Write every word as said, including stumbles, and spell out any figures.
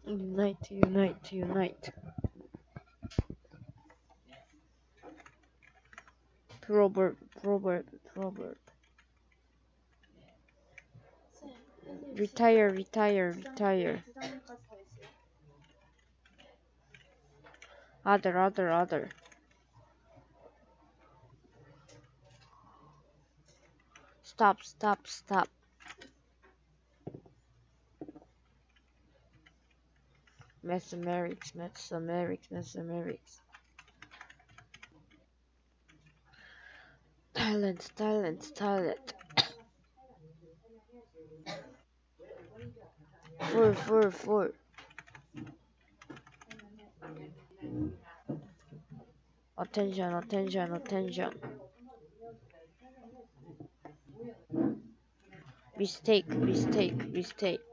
Unite, unite, unite. Robert, Robert, Robert. Retire, retire, retire. Other, other, other. Stop, stop, stop. Mesomerics, Mesomerics, Mesomerics. Talent, talent, talent. Four, four, four. Attention, attention, attention. Mistake, mistake, mistake.